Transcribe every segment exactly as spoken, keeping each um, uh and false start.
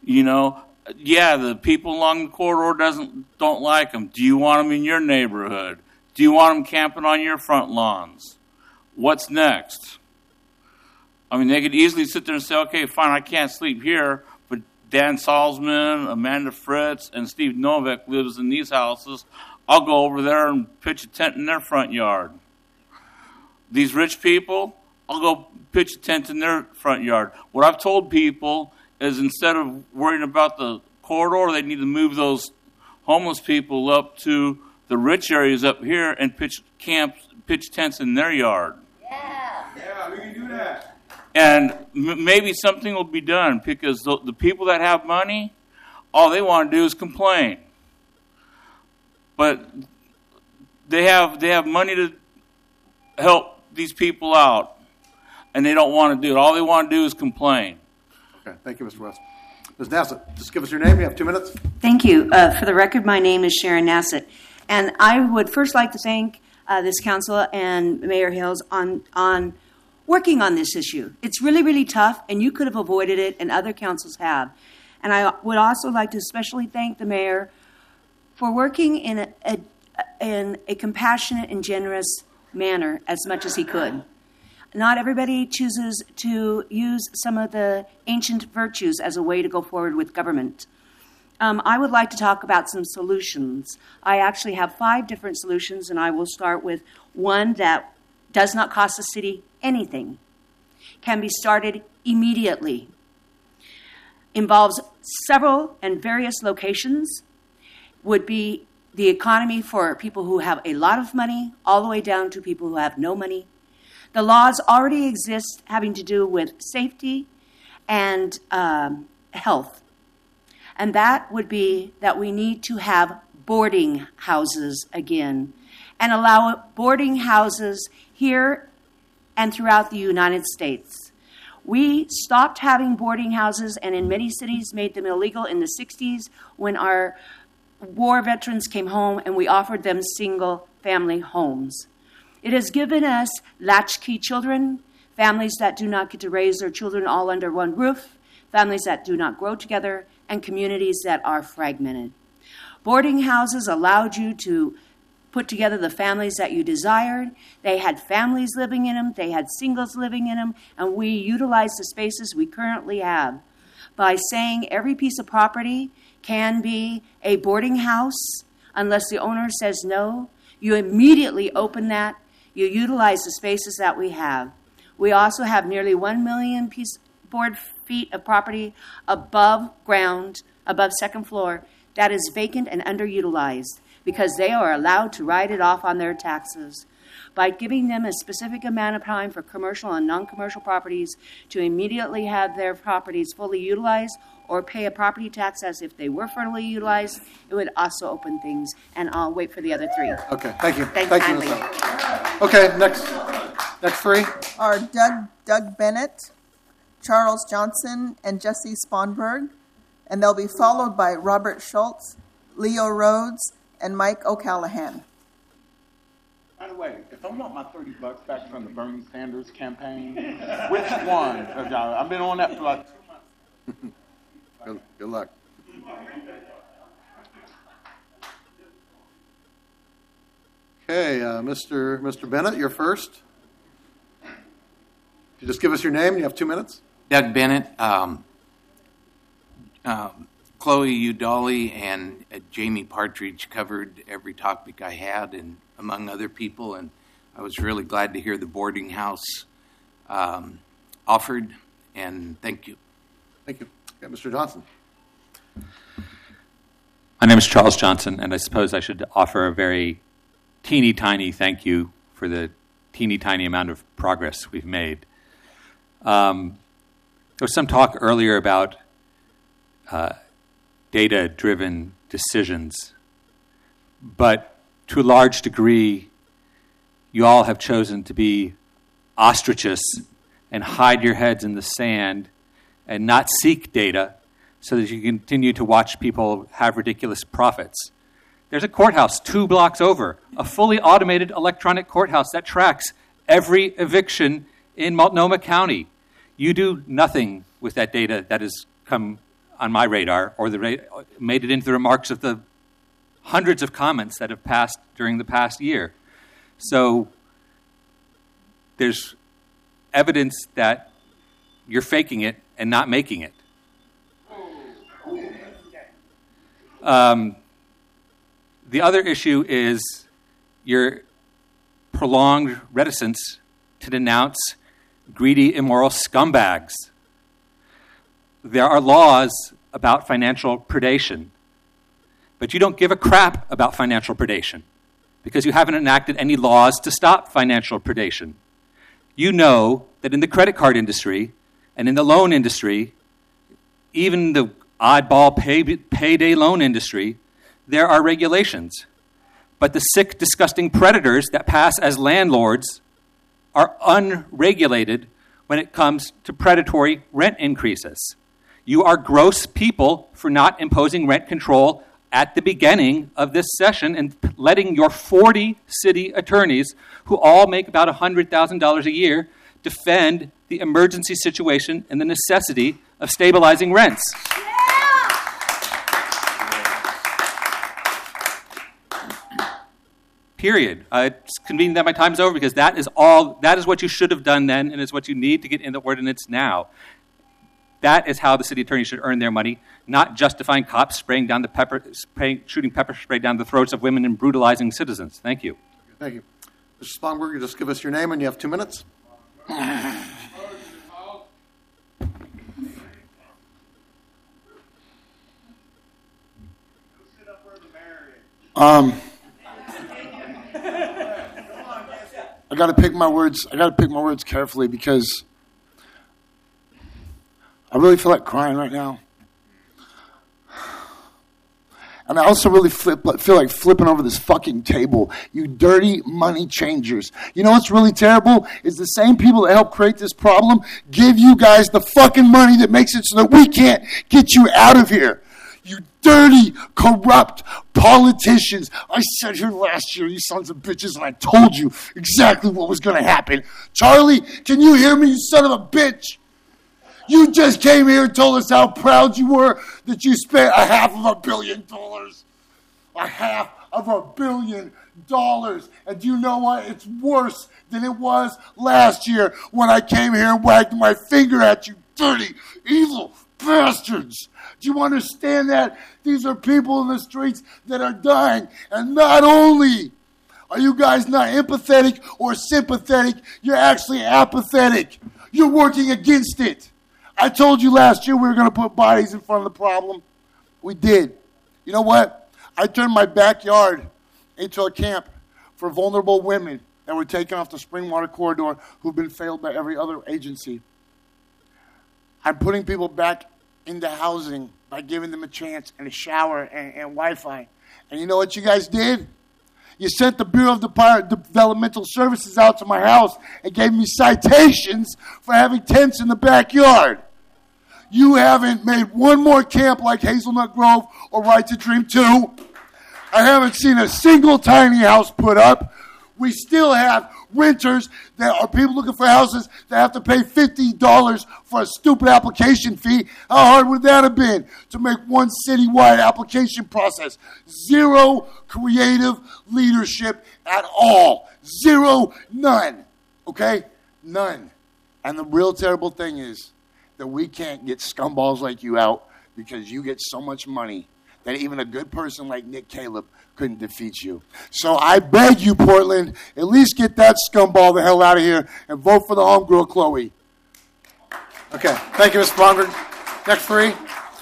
You know, yeah, the people along the corridor doesn't don't like them. Do you want them in your neighborhood? Do you want them camping on your front lawns? What's next? I mean, they could easily sit there and say, okay, fine, I can't sleep here, but Dan Salzman, Amanda Fritz, and Steve Novak lives in these houses. I'll go over there and pitch a tent in their front yard. These rich people, I'll go pitch a tent in their front yard. What I've told people is instead of worrying about the corridor, they need to move those homeless people up to the rich areas up here and pitch camps, pitch tents in their yard. Yeah. Yeah, we can do that. And m- maybe something will be done because the, the people that have money, all they want to do is complain. But they have they have money to help these people out, and they don't want to do it. All they want to do is complain. Okay, thank you, Mister West. Miz Nassett, just give us your name. You have two minutes. Thank you. Uh, for the record, my name is Sharon Nassett, and I would first like to thank uh, this council and Mayor Hills on on working on this issue. It's really, really tough, and you could have avoided it, and other councils have. And I would also like to especially thank the mayor for working in a, a in a compassionate and generous manner as much as he could. Not everybody chooses to use some of the ancient virtues as a way to go forward with government. Um, I would like to talk about some solutions. I actually have five different solutions, and I will start with one that does not cost the city anything, can be started immediately, involves several and various locations, would be the economy for people who have a lot of money all the way down to people who have no money. The laws already exist having to do with safety and um, health. And that would be that we need to have boarding houses again and allow boarding houses here and throughout the United States. We stopped having boarding houses and in many cities made them illegal in the sixties when our war veterans came home and we offered them single family homes. It has given us latchkey children, families that do not get to raise their children all under one roof, families that do not grow together, and communities that are fragmented. Boarding houses allowed you to put together the families that you desired. They had families living in them, they had singles living in them, and we utilized the spaces we currently have by saying every piece of property can be a boarding house unless the owner says no. You immediately open that. You utilize the spaces that we have. We also have nearly one million piece board feet of property above ground, above second floor, that is vacant and underutilized because they are allowed to write it off on their taxes. By giving them a specific amount of time for commercial and non-commercial properties to immediately have their properties fully utilized or pay a property tax as if they were fully utilized, it would also open things. And I'll wait for the other three. Okay, thank you. Thank, thank you. Miz Nassett. Okay, next, next three. Are Doug Doug Bennett, Charles Johnson, and Jesse Sponberg, and they'll be followed by Robert Schultz, Leo Rhodes, and Mike O'Callahan. By the way, if I want my thirty bucks back from the Bernie Sanders campaign, which one of y'all? I've been on that for like two months. Good, good luck. Okay, uh, Mister Mister Bennett, you're first. You just give us your name. You have two minutes. Doug Bennett, um, uh, Chloe Udali, and uh, Jamie Partridge covered every topic I had, and among other people, and I was really glad to hear the boarding house um, offered, and thank you. Thank you. Okay, Mister Johnson. My name is Charles Johnson, and I suppose I should offer a very teeny tiny thank you for the teeny tiny amount of progress we've made. Um, there was some talk earlier about uh, data-driven decisions, but to a large degree, you all have chosen to be ostriches and hide your heads in the sand and not seek data so that you continue to watch people have ridiculous profits. There's a courthouse two blocks over, a fully automated electronic courthouse that tracks every eviction in Multnomah County. You do nothing with that data that has come on my radar or the ra- made it into the remarks of the hundreds of comments that have passed during the past year. So there's evidence that you're faking it and not making it. Um, the other issue is your prolonged reticence to denounce greedy, immoral scumbags. There are laws about financial predation, but you don't give a crap about financial predation because you haven't enacted any laws to stop financial predation. You know that in the credit card industry and in the loan industry, even the oddball pay, payday loan industry, there are regulations. But the sick, disgusting predators that pass as landlords are unregulated when it comes to predatory rent increases. You are gross people for not imposing rent control at the beginning of this session and letting your forty city attorneys, who all make about one hundred thousand dollars a year, defend the emergency situation and the necessity of stabilizing rents. Period. Uh, it's convenient that my time is over because that is all. That is what you should have done then, and is what you need to get in the ordinance now. That is how the city attorney should earn their money, not justifying cops spraying down the pepper, spraying, shooting pepper spray down the throats of women and brutalizing citizens. Thank you. Thank you. Mister Spongberg, you just give us your name and you have two minutes. Um, I got to pick my words. I got to pick my words carefully because I really feel like crying right now. And I also really flip, feel like flipping over this fucking table. You dirty money changers. You know what's really terrible? Is the same people that help create this problem give you guys the fucking money that makes it so that we can't get you out of here. You dirty, corrupt politicians. I said here last year, you sons of bitches, and I told you exactly what was going to happen. Charlie, can you hear me, you son of a bitch? You just came here and told us how proud you were that you spent a half of a billion dollars. A half of a billion dollars. And do you know what? It's worse than it was last year when I came here and wagged my finger at you dirty, evil bastards. Do you understand that? These are people in the streets that are dying. And not only are you guys not empathetic or sympathetic, you're actually apathetic. You're working against it. I told you last year we were going to put bodies in front of the problem. We did. You know what? I turned my backyard into a camp for vulnerable women that were taken off the Springwater Corridor who've been failed by every other agency. I'm putting people back into housing by giving them a chance and a shower and, and Wi-Fi. And you know what you guys did? You sent the Bureau of Developmental Services out to my house and gave me citations for having tents in the backyard. You haven't made one more camp like Hazelnut Grove or Right to Dream two. I haven't seen a single tiny house put up. We still have renters that are people looking for houses that have to pay fifty dollars for a stupid application fee. How hard would that have been to make one citywide application process? Zero creative leadership at all. Zero, none. Okay? None. And the real terrible thing is that we can't get scumballs like you out because you get so much money that even a good person like Nick Caleb couldn't defeat you. So I beg you, Portland, at least get that scumball the hell out of here and vote for the homegirl, Chloe. Okay. Thank you, Mister Spongberg. Next three.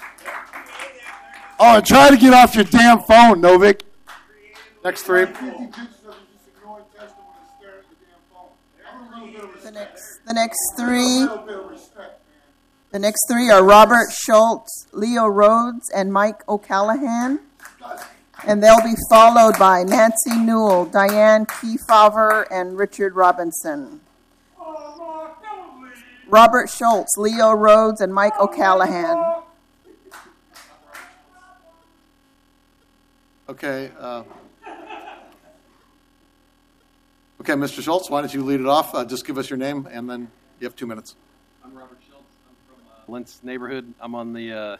Oh, and try to get off your damn phone, Novik. Next three. The next, the next three. The next three are Robert Schultz, Leo Rhodes, and Mike O'Callahan. And they'll be followed by Nancy Newell, Diane Kefauver, and Richard Robinson. Robert Schultz, Leo Rhodes, and Mike O'Callahan. Okay. Uh, okay, Mister Schultz, why don't you lead it off? Uh, just give us your name, and then you have two minutes. I'm Robert Schultz. I'm from uh, Lentz neighborhood. I'm on the uh,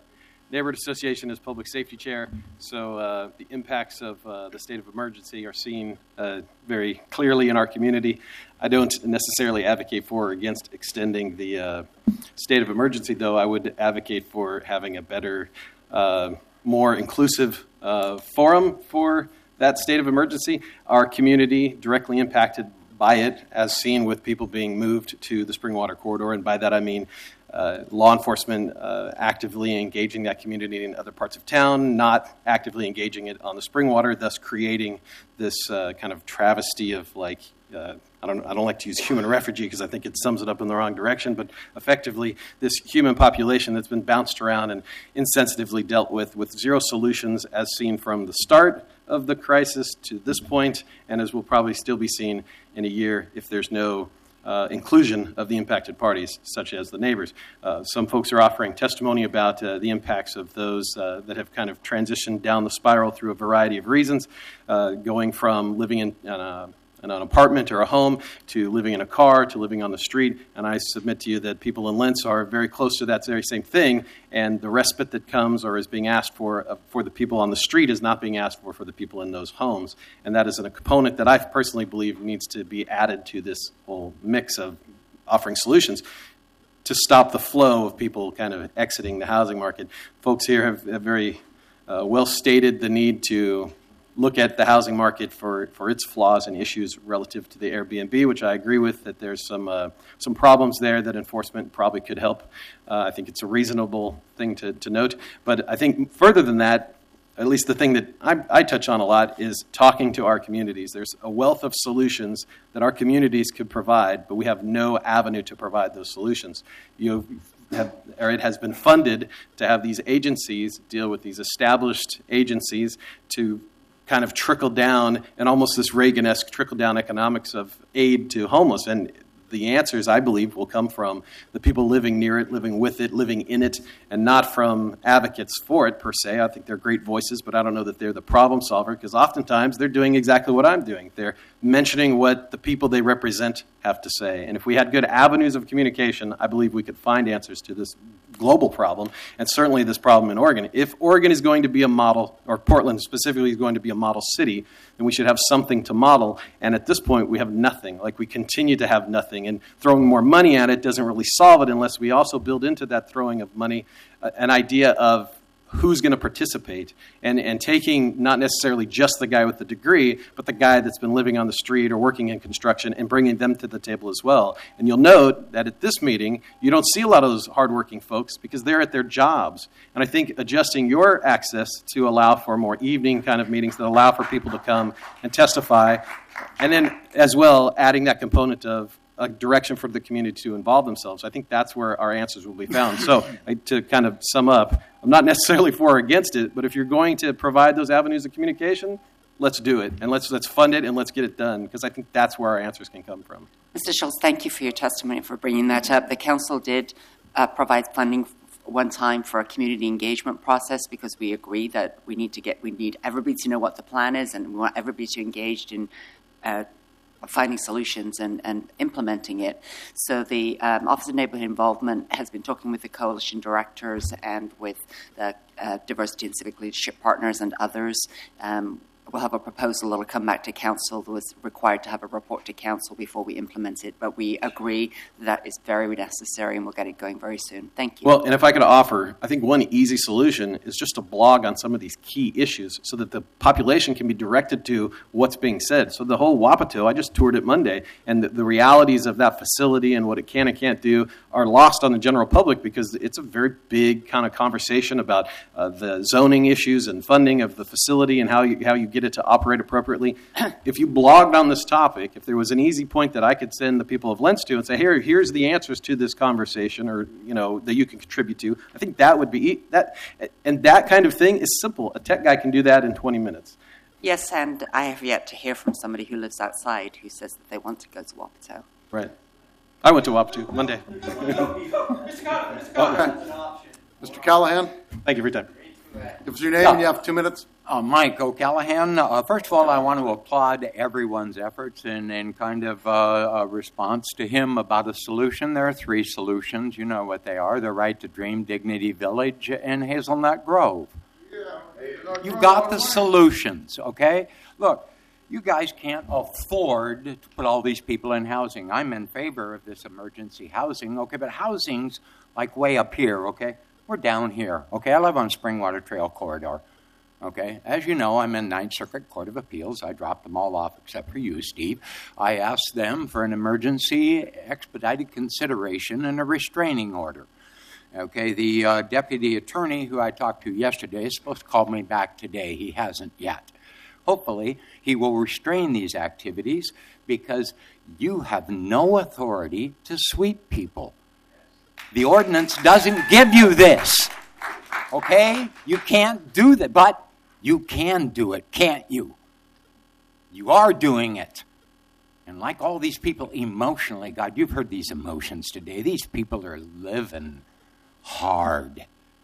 neighborhood association as public safety chair, so uh, the impacts of uh, the state of emergency are seen uh, very clearly in our community. I don't necessarily advocate for or against extending the uh, state of emergency, though I would advocate for having a better, uh, more inclusive uh, forum for that state of emergency. Our community directly impacted by it, as seen with people being moved to the Springwater Corridor, and by that I mean uh, law enforcement uh, actively engaging that community in other parts of town, not actively engaging it on the Springwater, thus creating this uh, kind of travesty of like, uh, I don't I don't like to use human refugee because I think it sums it up in the wrong direction, but effectively this human population that's been bounced around and insensitively dealt with with zero solutions, as seen from the start of the crisis to this point, and as will probably still be seen in a year if there's no uh, inclusion of the impacted parties, such as the neighbors. Uh, some folks are offering testimony about uh, the impacts of those uh, that have kind of transitioned down the spiral through a variety of reasons, uh, going from living in uh, in an apartment or a home to living in a car to living on the street. And I submit to you that people in Lentz are very close to that very same thing, and the respite that comes or is being asked for uh, for the people on the street is not being asked for for the people in those homes. And that is a component that I personally believe needs to be added to this whole mix of offering solutions to stop the flow of people kind of exiting the housing market. Folks here have, have very uh, well stated the need to look at the housing market for, for its flaws and issues relative to the Airbnb, which I agree with, that there's some uh, some problems there that enforcement probably could help. Uh, I think it's a reasonable thing to, to note. But I think further than that, at least the thing that I, I touch on a lot is talking to our communities. There's a wealth of solutions that our communities could provide, but we have no avenue to provide those solutions. You have, or it has been funded to have these agencies deal with these established agencies to kind of trickle down, and almost this Reagan-esque trickle-down economics of aid to homeless. And the answers, I believe, will come from the people living near it, living with it, living in it, and not from advocates for it, per se. I think they're great voices, but I don't know that they're the problem solver, because oftentimes they're doing exactly what I'm doing. They're mentioning what the people they represent have to say. And if we had good avenues of communication, I believe we could find answers to this global problem, and certainly this problem in Oregon. If Oregon is going to be a model, or Portland specifically is going to be a model city, then we should have something to model. And at this point, we have nothing. Like, we continue to have nothing. And throwing more money at it doesn't really solve it unless we also build into that throwing of money uh, an idea of who's going to participate, and, and taking not necessarily just the guy with the degree, but the guy that's been living on the street or working in construction, and bringing them to the table as well. And you'll note that at this meeting, you don't see a lot of those hardworking folks because they're at their jobs. And I think adjusting your access to allow for more evening kind of meetings that allow for people to come and testify, and then as well adding that component of a direction for the community to involve themselves. I think that's where our answers will be found. So I, to kind of sum up, I'm not necessarily for or against it, but if you're going to provide those avenues of communication, let's do it, and let's let's fund it, and let's get it done, because I think that's where our answers can come from. Mister Schultz, thank you for your testimony, for bringing that up. The council did uh, provide funding one time for a community engagement process, because we agree that we need to get we need everybody to know what the plan is, and we want everybody to engage in uh, finding solutions and, and implementing it. So the um, Office of Neighbourhood Involvement has been talking with the coalition directors and with the uh, diversity and civic leadership partners and others. Um, we'll have a proposal that will come back to council that was required to have a report to council before we implement it. But we agree that is very necessary, and we'll get it going very soon. Thank you. Well, and if I could offer, I think one easy solution is just to blog on some of these key issues so that the population can be directed to what's being said. So the whole Wapato, I just toured it Monday, and the, the realities of that facility and what it can and can't do are lost on the general public, because it's a very big kind of conversation about uh, the zoning issues and funding of the facility and how you, how you get it to operate appropriately. If you blogged on this topic, if there was an easy point that I could send the people of Lentz to and say, here, here's the answers to this conversation, or, you know, that you can contribute to, I think that would be, that, and that kind of thing is simple. A tech guy can do that in twenty minutes. Yes, and I have yet to hear from somebody who lives outside who says that they want to go to Wapato. Right. I went to Wapato Monday. Okay. Mister Callahan? Thank you for your time. Give us your name and you have two minutes. Uh, Mike O'Callahan. Uh, first of all, I want to applaud everyone's efforts in, in kind of uh, a response to him about a solution. There are three solutions. You know what they are. The Right to Dream, Dignity Village, and Hazelnut Grove. You've got the solutions, okay? Look, you guys can't afford to put all these people in housing. I'm in favor of this emergency housing, okay? But housing's like way up here, okay? We're down here, okay? I live on Springwater Trail Corridor. Okay, as you know, I'm in Ninth Circuit Court of Appeals. I dropped them all off except for you, Steve. I asked them for an emergency expedited consideration and a restraining order. Okay, the uh, deputy attorney who I talked to yesterday is supposed to call me back today. He hasn't yet. Hopefully, he will restrain these activities because you have no authority to sweep people. The ordinance doesn't give you this. Okay? You can't do that, but you can do it, can't you? You are doing it. And like all these people emotionally, God, you've heard these emotions today. These people are living hard.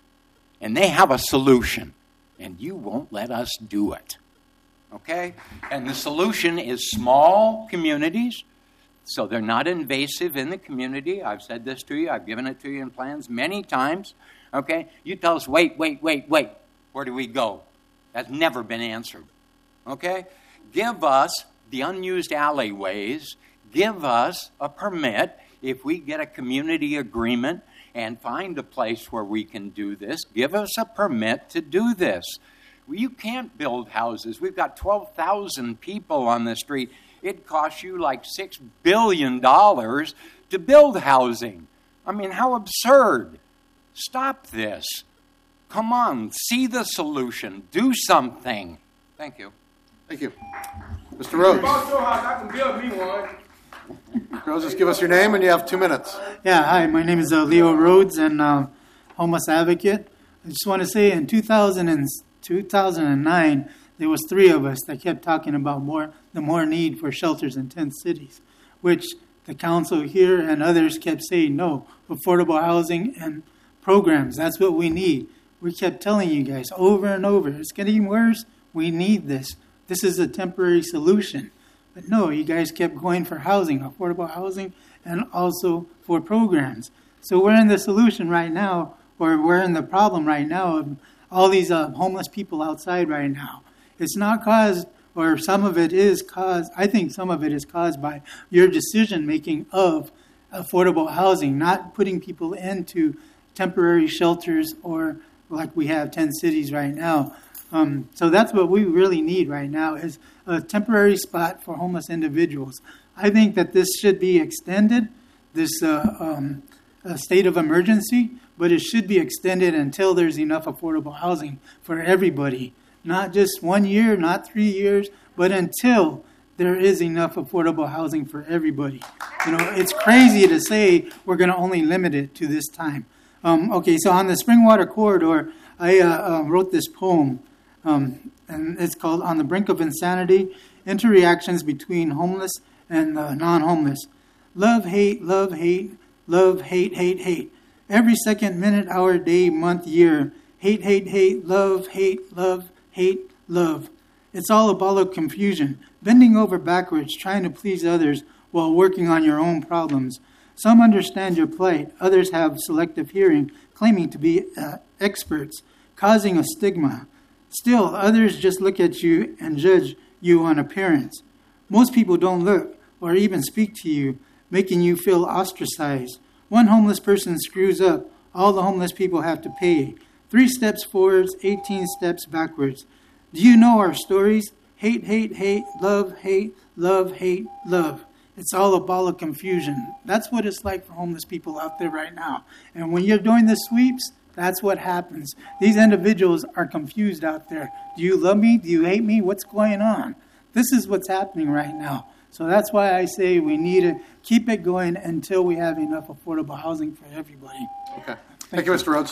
And they have a solution. And you won't let us do it. Okay? And the solution is small communities. So they're not invasive in the community. I've said this to you. I've given it to you in plans many times. Okay? You tell us, wait, wait, wait, wait. Where do we go? That's never been answered. Okay? Give us the unused alleyways. Give us a permit if we get a community agreement and find a place where we can do this. Give us a permit to do this. You can't build houses. We've got twelve thousand people on the street. It costs you like six billion dollars to build housing. I mean, how absurd. Stop this. Come on, see the solution. Do something. Thank you. Thank you. Mister Rhodes. I can build me one. Rhodes, just give us your name and you have two minutes. Yeah, hi, my name is uh, Leo Rhodes and uh, homeless advocate. I just want to say in two thousand and, two thousand nine, there was three of us that kept talking about more the more need for shelters in tent cities, which the council here and others kept saying, no, affordable housing and programs, that's what we need. We kept telling you guys over and over, it's getting worse, we need this. This is a temporary solution. But no, you guys kept going for housing, affordable housing, and also for programs. So we're in the solution right now, or we're in the problem right now of all these uh, homeless people outside right now. It's not caused, or some of it is caused, I think some of it is caused by your decision-making of affordable housing, not putting people into temporary shelters or like we have ten cities right now. Um, so that's what we really need right now is a temporary spot for homeless individuals. I think that this should be extended, this uh, um, uh, state of emergency, but it should be extended until there's enough affordable housing for everybody. Not just one year, not three years, but until there is enough affordable housing for everybody. You know, it's crazy to say we're going to only limit it to this time. Um, okay, so on the Springwater Corridor, I uh, uh, wrote this poem, um, and it's called On the Brink of Insanity, Interreactions Between Homeless and uh, Non-Homeless. Love, hate, love, hate, love, hate, hate, hate. Every second, minute, hour, day, month, year. Hate, hate, hate, love, hate, love, hate, love. It's all a ball of confusion, bending over backwards, trying to please others while working on your own problems. Some understand your plight. Others have selective hearing, claiming to be uh, experts, causing a stigma. Still, others just look at you and judge you on appearance. Most people don't look or even speak to you, making you feel ostracized. One homeless person screws up. All the homeless people have to pay. Three steps forwards, eighteen steps backwards. Do you know our stories? Hate, hate, hate, love, hate, love, hate, love. It's all a ball of confusion. That's what it's like for homeless people out there right now. And when you're doing the sweeps, that's what happens. These individuals are confused out there. Do you love me? Do you hate me? What's going on? This is what's happening right now. So that's why I say we need to keep it going until we have enough affordable housing for everybody. Okay. Thank, Thank you, Mister Rhodes.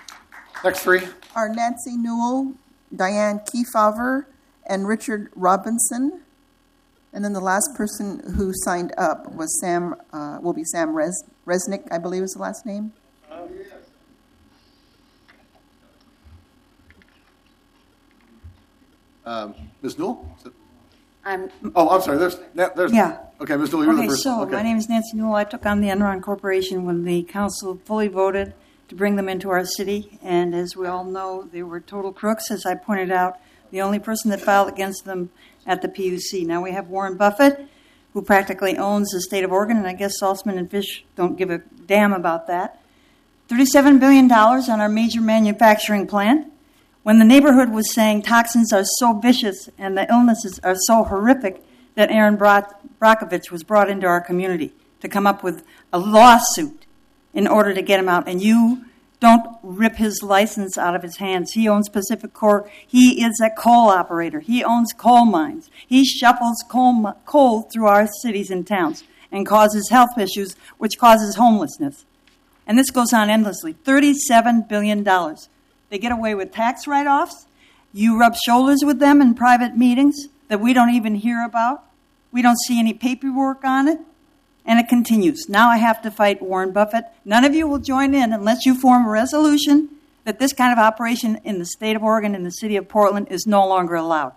Next three are Nancy Newell, Diane Kefauver, and Richard Robinson. And then the last person who signed up was Sam, uh, will be Sam Res- Resnick, I believe is the last name. Um, Miz Newell? Is it- I'm, Oh, I'm sorry. There's, there's. Yeah. Okay, Miz Newell, you're okay, the first. so my name is Nancy Newell. I took on the Enron Corporation when the council fully voted to bring them into our city. And as we all know, they were total crooks. As I pointed out, the only person that filed against them at the P U C. Now we have Warren Buffett, who practically owns the state of Oregon, and I guess Saltzman and Fish don't give a damn about that. thirty-seven billion dollars on our major manufacturing plant, when the neighborhood was saying toxins are so vicious and the illnesses are so horrific that Aaron Bro- Brockovich was brought into our community to come up with a lawsuit in order to get him out. And you don't rip his license out of his hands. He owns Pacific Core. He is a coal operator. He owns coal mines. He shuffles coal, coal through our cities and towns and causes health issues, which causes homelessness. And this goes on endlessly. thirty-seven billion dollars. They get away with tax write-offs. You rub shoulders with them in private meetings that we don't even hear about. We don't see any paperwork on it. And it continues. Now I have to fight Warren Buffett. None of you will join in unless you form a resolution that this kind of operation in the state of Oregon and the city of Portland is no longer allowed.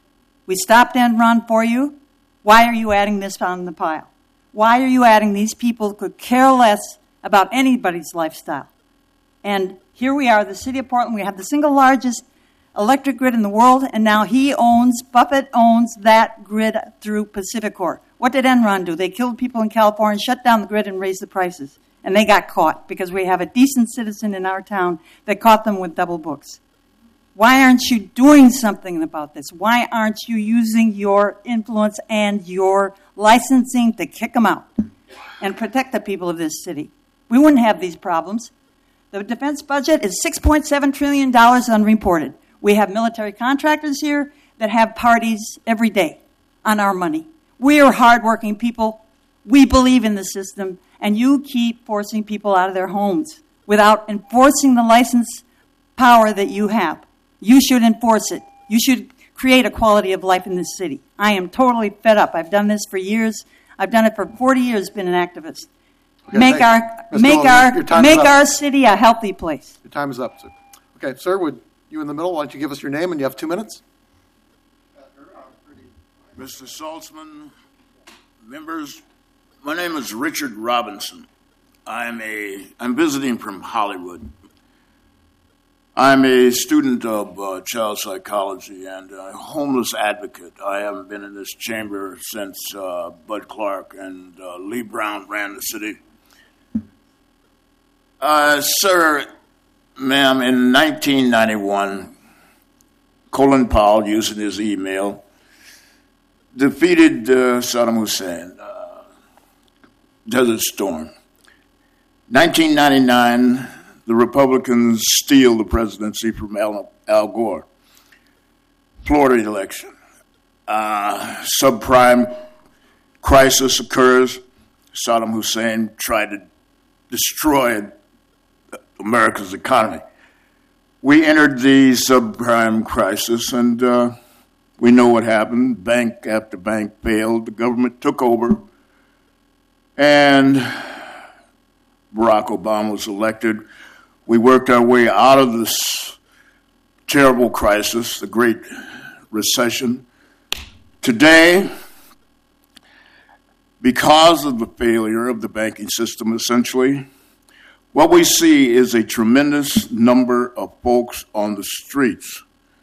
We stopped Enron for you. Why are you adding this on the pile? Why are you adding these people who could care less about anybody's lifestyle? And here we are, the city of Portland. We have the single largest electric grid in the world, and now he owns, Buffett owns that grid through Pacificor. What did Enron do? They killed people in California, shut down the grid, and raised the prices. And they got caught because we have a decent citizen in our town that caught them with double books. Why aren't you doing something about this? Why aren't you using your influence and your licensing to kick them out and protect the people of this city? We wouldn't have these problems. The defense budget is six point seven trillion dollars unreported. We have military contractors here that have parties every day on our money. We are hardworking people. We believe in the system, and you keep forcing people out of their homes without enforcing the license power that you have. You should enforce it. You should create a quality of life in this city. I am totally fed up. I've done this for years. I've done it for forty years, been an activist. Okay, make our Miz make Nolan, our your time make is up. our city a healthy place. Your time is up, sir. Okay, sir, would you in the middle, why don't you give us your name and you have two minutes? Mister Saltzman, members, my name is Richard Robinson. I'm a I'm visiting from Hollywood. I'm a student of uh, child psychology and a homeless advocate. I haven't been in this chamber since uh, Bud Clark and uh, Lee Brown ran the city. Uh, sir, ma'am, in nineteen ninety-one, Colin Powell, using his email, defeated uh, Saddam Hussein, uh, Desert Storm. nineteen ninety-nine, the Republicans steal the presidency from Al, Al Gore. Florida election. Uh, subprime crisis occurs. Saddam Hussein tried to destroy America's economy. We entered the subprime crisis, and uh, we know what happened. Bank after bank failed. The government took over, and Barack Obama was elected. We worked our way out of this terrible crisis, the Great Recession. Today, because of the failure of the banking system, essentially, what we see is a tremendous number of folks on the streets.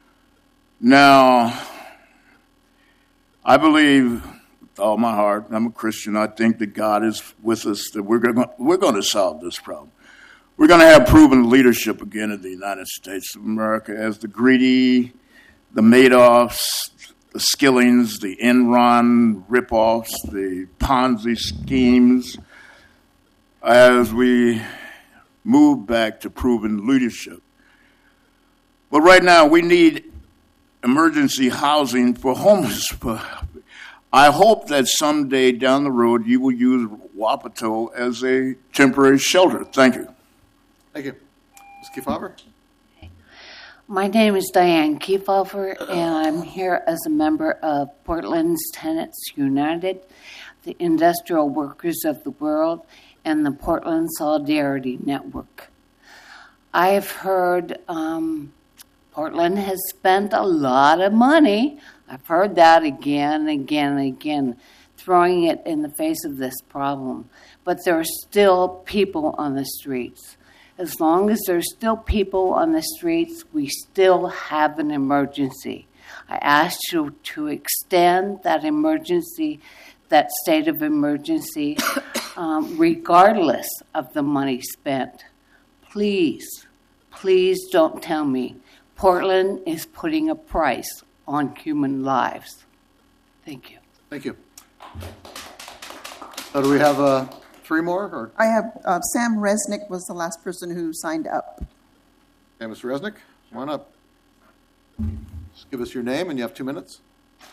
Now, I believe with all my heart, I'm a Christian, I think that God is with us, that we're going we're going to solve this problem. We're going to have proven leadership again in the United States of America as the greedy, the Madoffs, the Skillings, the Enron ripoffs, the Ponzi schemes, as we move back to proven leadership. But right now, we need emergency housing for homeless. I hope that someday down the road you will use Wapato as a temporary shelter. Thank you. Thank you. Miz Kefauver? My name is Diane Kefauver, and I'm here as a member of Portland's Tenants United, the Industrial Workers of the World, and the Portland Solidarity Network. I have heard um, Portland has spent a lot of money. I've heard that again and again and again, throwing it in the face of this problem. But there are still people on the streets. As long as there's still people on the streets, we still have an emergency. I asked you to extend that emergency, that state of emergency, um, regardless of the money spent. Please, please don't tell me Portland is putting a price on human lives. Thank you. Thank you. So do we have uh, three more? Or? I have uh, Sam Resnick was the last person who signed up. Okay, Mister Resnick, come on up. Just give us your name, and you have two minutes.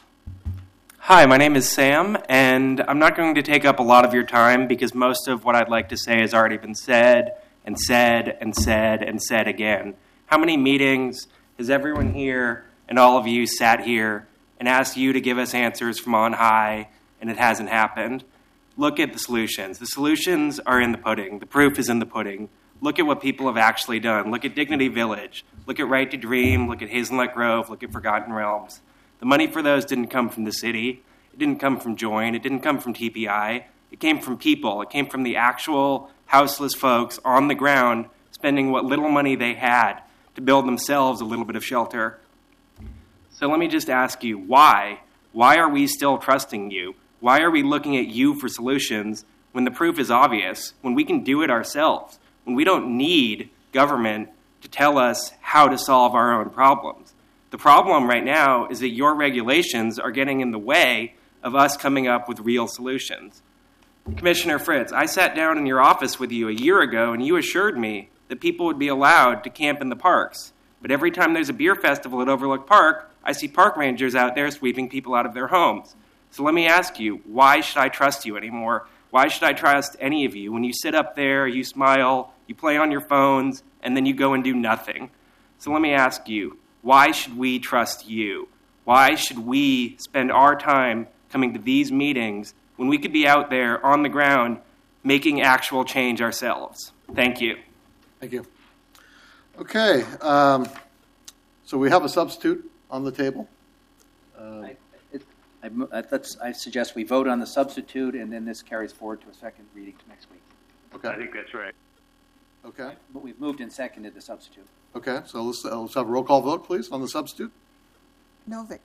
Hi, my name is Sam, and I'm not going to take up a lot of your time because most of what I'd like to say has already been said and said and said and said again. How many meetings has everyone here and all of you sat here and asked you to give us answers from on high, and it hasn't happened? Look at the solutions. The solutions are in the pudding. The proof is in the pudding. Look at what people have actually done. Look at Dignity Village. Look at Right to Dream. Look at Hazelnut Grove. Look at Forgotten Realms. The money for those didn't come from the city. It didn't come from Join. It didn't come from T P I. It came from people. It came from the actual houseless folks on the ground spending what little money they had to build themselves a little bit of shelter. So let me just ask you, why? Why are we still trusting you? Why are we looking at you for solutions when the proof is obvious, when we can do it ourselves, when we don't need government to tell us how to solve our own problems? The problem right now is that your regulations are getting in the way of us coming up with real solutions. Commissioner Fritz, I sat down in your office with you a year ago and you assured me that people would be allowed to camp in the parks. But every time there's a beer festival at Overlook Park, I see park rangers out there sweeping people out of their homes. So let me ask you, why should I trust you anymore? Why should I trust any of you when you sit up there, you smile, you play on your phones, and then you go and do nothing? So let me ask you, why should we trust you? Why should we spend our time coming to these meetings when we could be out there on the ground making actual change ourselves? Thank you. Thank you. Okay, um, so we have a substitute on the table. Uh, I, it, I, I, let's, I suggest we vote on the substitute, and then this carries forward to a second reading next week. Okay. I think that's right. Okay. But we've moved and seconded the substitute. Okay, so let's, uh, let's have a roll call vote, please, on the substitute. Novick.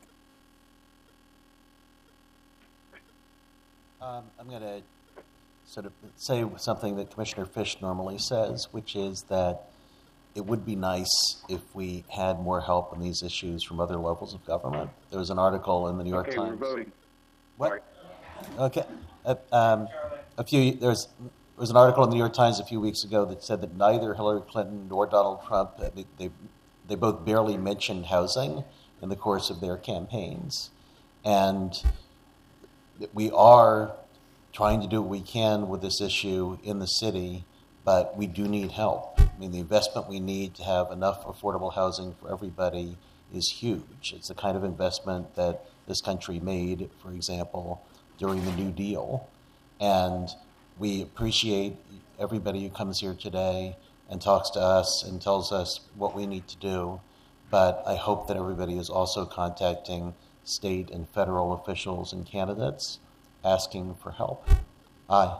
Um, I'm going to sort of say something that Commissioner Fish normally says, which is that it would be nice if we had more help on these issues from other levels of government. There was an article in the New York okay, Times. We're voting. What? Sorry. Okay. Uh, um, a few. There's there was an article in the New York Times a few weeks ago that said that neither Hillary Clinton nor Donald Trump they they, they both barely mentioned housing in the course of their campaigns, and we are trying to do what we can with this issue in the city, but we do need help. I mean, the investment we need to have enough affordable housing for everybody is huge. It's the kind of investment that this country made, for example, during the New Deal. And we appreciate everybody who comes here today and talks to us and tells us what we need to do. But I hope that everybody is also contacting state and federal officials and candidates asking for help. Aye.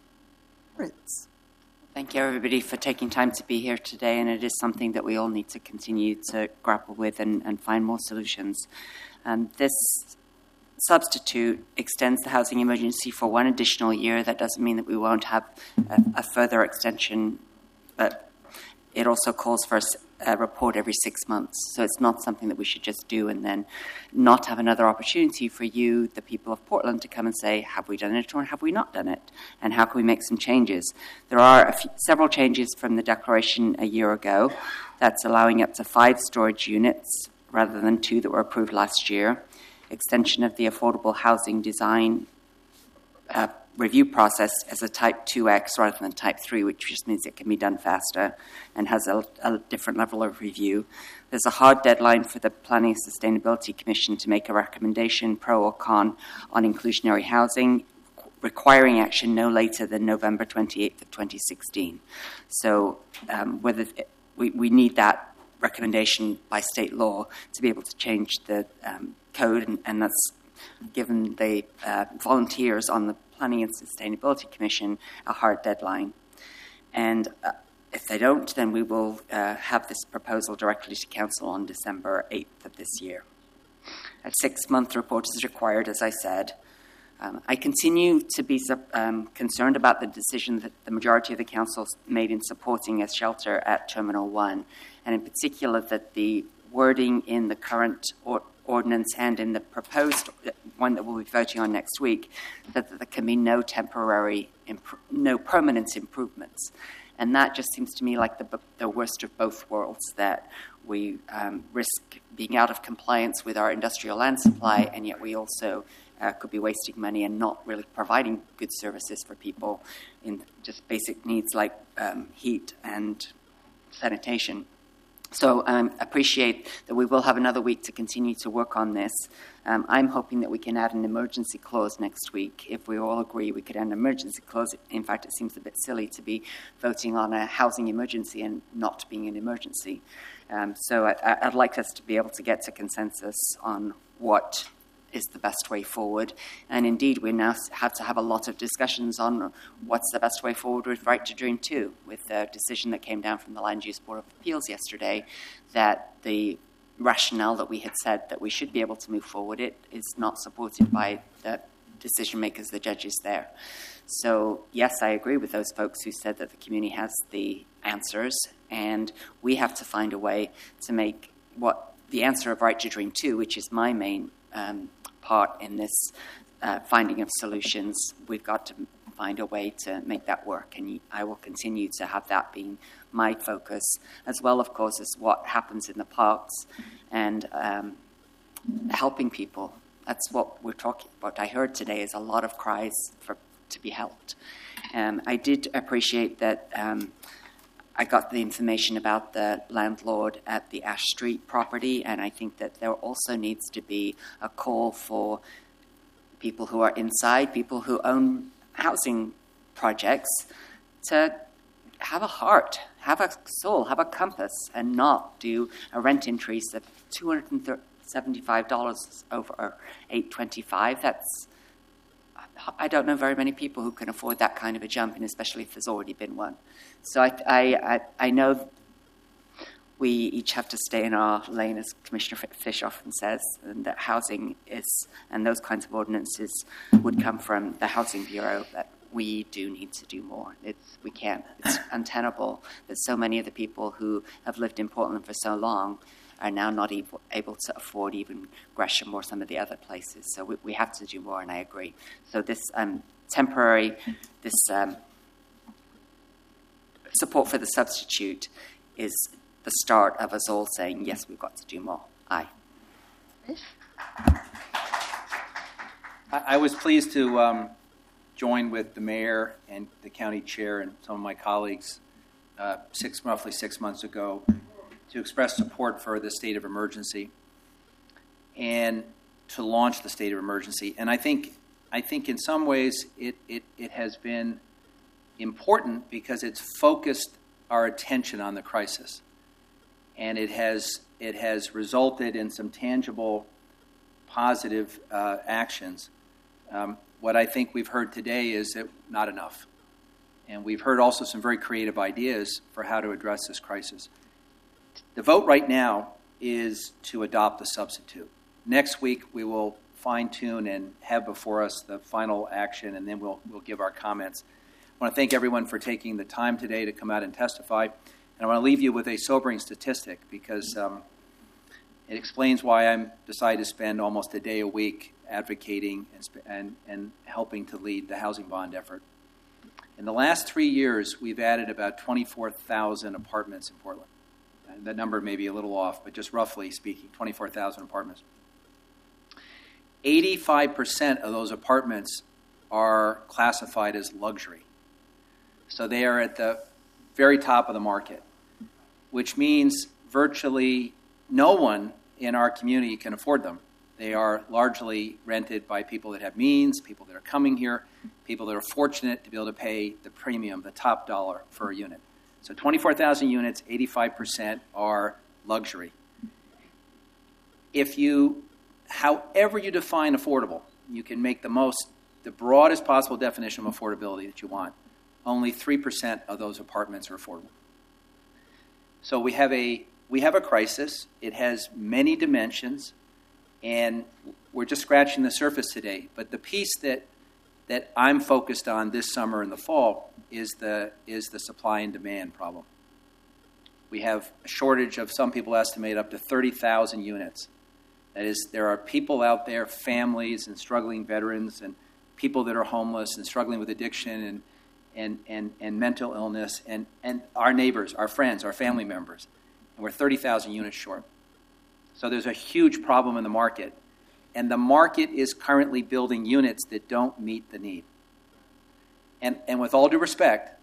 Fritz. Thank you, everybody, for taking time to be here today, and it is something that we all need to continue to grapple with and, and find more solutions. Um, this substitute extends the housing emergency for one additional year. That doesn't mean that we won't have a, a further extension, but it also calls for a, a report every six months. So it's not something that we should just do and then not have another opportunity for you, the people of Portland, to come and say, have we done it or have we not done it? And how can we make some changes? There are a few, several changes from the declaration a year ago. That's allowing up to five storage units rather than two that were approved last year. Extension of the affordable housing design uh, review process as a type two X rather than type three, which just means it can be done faster and has a, a different level of review. There's a hard deadline for the Planning and Sustainability Commission to make a recommendation, pro or con, on inclusionary housing, requiring action no later than November twenty-eighth of twenty sixteen. So um, whether we, we need that recommendation by state law to be able to change the um, code, and, and that's given the uh, volunteers on the Planning and Sustainability Commission a hard deadline. And uh, if they don't, then we will uh, have this proposal directly to Council on December eighth of this year. A six-month report is required, as I said. Um, I continue to be um, concerned about the decision that the majority of the Council made in supporting a shelter at Terminal one, and in particular that the wording in the current or- ordinance and in the proposed one that we'll be voting on next week, that there can be no temporary, imp- no permanent improvements. And that just seems to me like the, the worst of both worlds, that we um, risk being out of compliance with our industrial land supply, and yet we also uh, could be wasting money and not really providing good services for people in just basic needs like um, heat and sanitation. So I um, appreciate that we will have another week to continue to work on this. Um, I'm hoping that we can add an emergency clause next week. If we all agree we could add an emergency clause, in fact, it seems a bit silly to be voting on a housing emergency and not being an emergency. Um, so I, I'd like us to be able to get to consensus on what is the best way forward. And indeed, we now have to have a lot of discussions on what's the best way forward with Right to Dream two, with the decision that came down from the Land Use Board of Appeals yesterday, that the rationale that we had said that we should be able to move forward, it is not supported by the decision makers, the judges there. So yes, I agree with those folks who said that the community has the answers, and we have to find a way to make what the answer of Right to Dream two, which is my main um, part in this uh, finding of solutions, we've got to find a way to make that work, and I will continue to have that being my focus, as well, of course, as what happens in the parks and um, helping people. That's what we're talking about. I heard today is a lot of cries for to be helped. Um, I did appreciate that um, I got the information about the landlord at the Ash Street property, and I think that there also needs to be a call for people who are inside, people who own housing projects, to have a heart, have a soul, have a compass, and not do a rent increase of two hundred seventy-five dollars over eight twenty-five. That's, I don't know very many people who can afford that kind of a jump, and especially if there's already been one. So I, I, I know we each have to stay in our lane, as Commissioner Fish often says, and that housing is, and those kinds of ordinances would come from the Housing Bureau, but we do need to do more. It's, we can't. It's untenable that so many of the people who have lived in Portland for so long are now not able, able to afford even Gresham or some of the other places. So we, we have to do more, and I agree. So this um, temporary, this um, support for the substitute is the start of us all saying, yes, we've got to do more. Aye. I, I was pleased to um, join with the mayor and the county chair and some of my colleagues uh, six, roughly six months ago to express support for the state of emergency and to launch the state of emergency. And I think, I think in some ways it, it, it has been important because it's focused our attention on the crisis. And it has, it has resulted in some tangible, positive uh, actions. Um, what I think we've heard today is that not enough. And we've heard also some very creative ideas for how to address this crisis. The vote right now is to adopt the substitute. Next week, we will fine-tune and have before us the final action, and then we'll, we'll give our comments. I want to thank everyone for taking the time today to come out and testify. And I want to leave you with a sobering statistic because um, it explains why I decided to spend almost a day a week advocating and, sp- and, and helping to lead the housing bond effort. In the last three years, we've added about twenty-four thousand apartments in Portland. And that number may be a little off, but just roughly speaking, twenty-four thousand apartments. eighty-five percent of those apartments are classified as luxury. So they are at the very top of the market, which means virtually no one in our community can afford them. They are largely rented by people that have means, people that are coming here, people that are fortunate to be able to pay the premium, the top dollar for a unit. So twenty-four thousand units, eighty-five percent are luxury. If you, however you define affordable, you can make the most, the broadest possible definition of affordability that you want. Only three percent of those apartments are affordable. So we have a we have a crisis. It has many dimensions, and we're just scratching the surface today. But the piece that that I'm focused on this summer and the fall is the is the supply and demand problem. We have a shortage of, some people estimate, up to thirty thousand units. That is, there are people out there, families and struggling veterans and people that are homeless and struggling with addiction and and, and, and mental illness, and, and our neighbors, our friends, our family members. And we're thirty thousand units short. So there's a huge problem in the market. And the market is currently building units that don't meet the need. And, and with all due respect,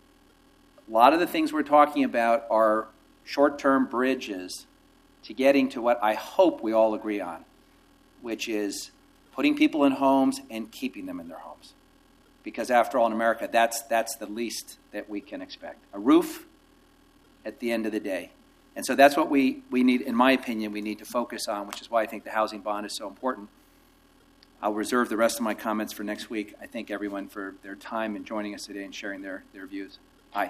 a lot of the things we're talking about are short-term bridges to getting to what I hope we all agree on, which is putting people in homes and keeping them in their homes. Because after all, in America, that's, that's the least that we can expect. A roof at the end of the day. And so that's what we, we need, in my opinion, we need to focus on, which is why I think the housing bond is so important. I'll reserve the rest of my comments for next week. I thank everyone for their time and joining us today and sharing their, their views. Aye.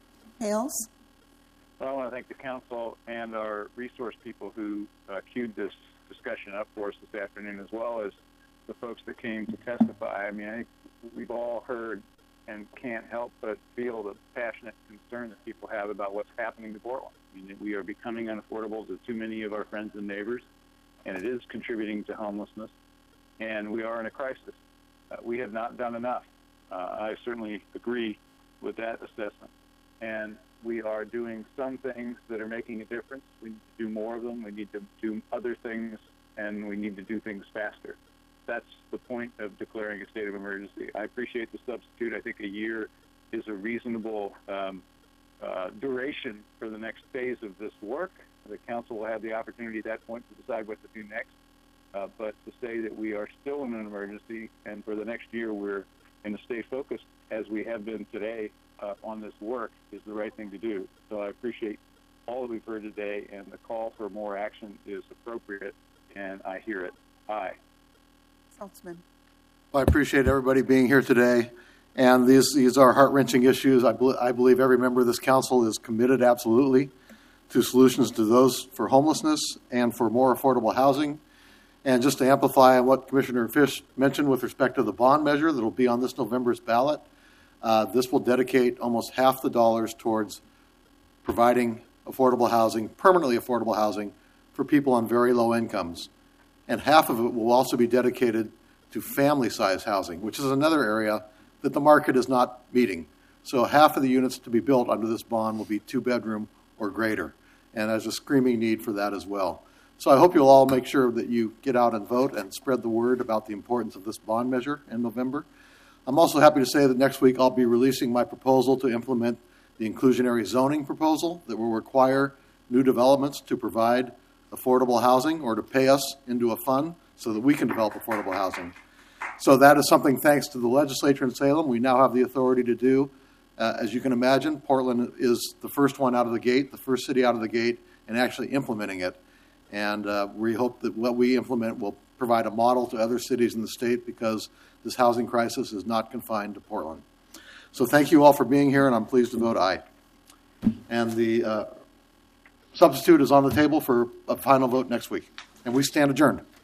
Hales? Well, I want to thank the council and our resource people who uh, queued this discussion up for us this afternoon, as well as the folks that came to testify. I mean, I think we've all heard and can't help but feel the passionate concern that people have about what's happening to Portland. I mean, we are becoming unaffordable to too many of our friends and neighbors, and it is contributing to homelessness, and we are in a crisis. Uh, we have not done enough. Uh, I certainly agree with that assessment. And we are doing some things that are making a difference. We need to do more of them. We need to do other things, and we need to do things faster. That's the point of declaring a state of emergency. I appreciate the substitute. I think a year is a reasonable um, uh, duration for the next phase of this work. The council will have the opportunity at that point to decide what to do next. Uh, but to say that we are still in an emergency, and for the next year we're going to stay focused, as we have been today, uh, on this work, is the right thing to do. So I appreciate all that we've heard today, and the call for more action is appropriate, and I hear it. Aye. Saltzman. Well, I appreciate everybody being here today, and these these are heart-wrenching issues. I, bel- I believe every member of this council is committed absolutely to solutions to those for homelessness and for more affordable housing. And just to amplify on what Commissioner Fish mentioned with respect to the bond measure that will be on this November's ballot, uh, this will dedicate almost half the dollars towards providing affordable housing, permanently affordable housing, for people on very low incomes. And half of it will also be dedicated to family-size housing, which is another area that the market is not meeting. So half of the units to be built under this bond will be two-bedroom or greater. And there's a screaming need for that as well. So I hope you'll all make sure that you get out and vote and spread the word about the importance of this bond measure in November. I'm also happy to say that next week I'll be releasing my proposal to implement the inclusionary zoning proposal that will require new developments to provide affordable housing or to pay us into a fund so that we can develop affordable housing. So that is something, thanks to the legislature in Salem, we now have the authority to do. Uh, as you can imagine, Portland is the first one out of the gate, the first city out of the gate, and actually implementing it. And uh, we hope that what we implement will provide a model to other cities in the state, because this housing crisis is not confined to Portland. So thank you all for being here, and I'm pleased to vote aye. And the uh, substitute is on the table for a final vote next week. And we stand adjourned.